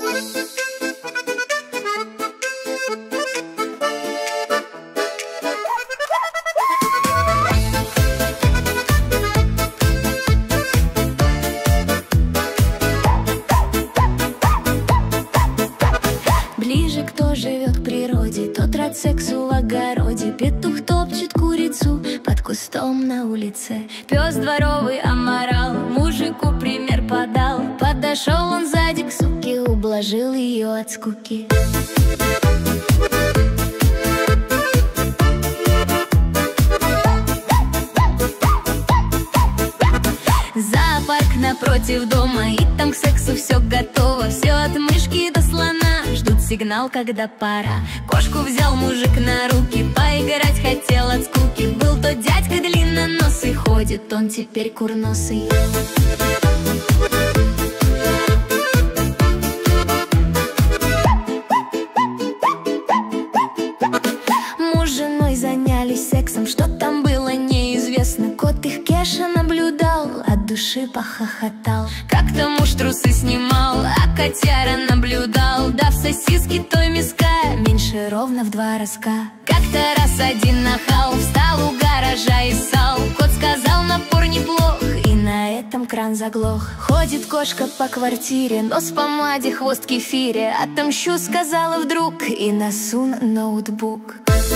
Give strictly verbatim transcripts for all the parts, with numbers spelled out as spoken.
Ближе кто живет к природе, тот рад сексу в огороде. Петух топчет курицу под кустом на улице. Пес дворовый аморал мужику пример подал. Подошел он сзади к суке, ублажил ее от скуки. Зоопарк напротив дома, и там к сексу все готово. Все от мышки до слона ждут сигнал, когда пора. Кошку взял мужик на руки, поиграть хотел от скуки. Был тот дядька длинноносый, ходит он теперь курносый. Муж с женой занялись сексом, что там было неизвестно. Кот их Кеша наблюдал, от души похохотал. Как-то муж трусы снимал, а котяра наблюдал. Дав сосиски той миска, меньше ровно в два разка. Как-то раз один нахал встал у гаража и ссал. Кот сказал, напор неплох, и на этом кран заглох. Ходит кошка по квартире, нос в помаде, хвост в кефире. Отомщу, сказала вдруг, и насун ноутбук.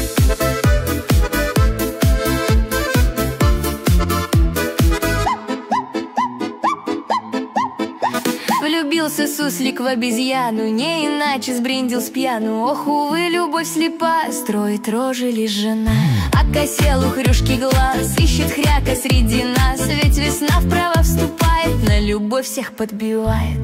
Влюбился суслик в обезьяну, не иначе сбрендил с пьяну. Ох, увы, любовь слепа, строит рожи лишь жена. А косел у хрюшки глаз, ищет хряка среди нас. Ведь весна в права вступает, на любовь всех подбивает.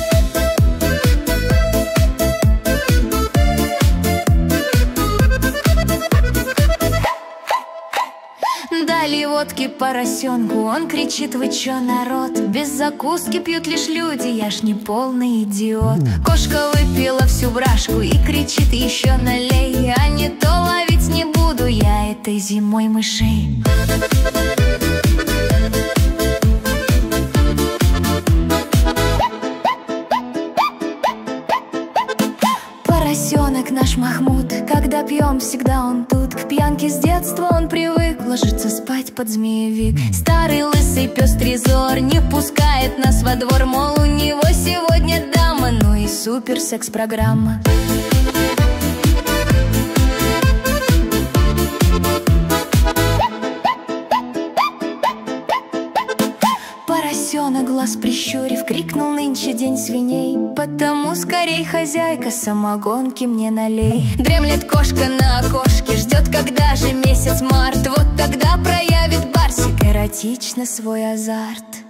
Дали водки поросенку, он кричит: вы чё, народ? Без закуски пьют лишь люди, я ж не полный идиот. Кошка выпила всю брашку и кричит: еще налей, а не то ловить не буду я этой зимой мышей. Поросенок наш Махмуд, когда пьем, всегда он тут. К пьянке с детства он привык, ложится спать под змеевик. Старый лысый пес Трезор не пускает нас во двор, мол, у него сегодня дама, ну и супер секс-программа. Поросенок, глаз прищурив, крикнул: нынче день свиней, потому скорей, хозяйка, самогонки мне налей. Дремлет кошка на окошке, ждет, когда же месяц март. Вот тогда проявит барсик эротично свой азарт.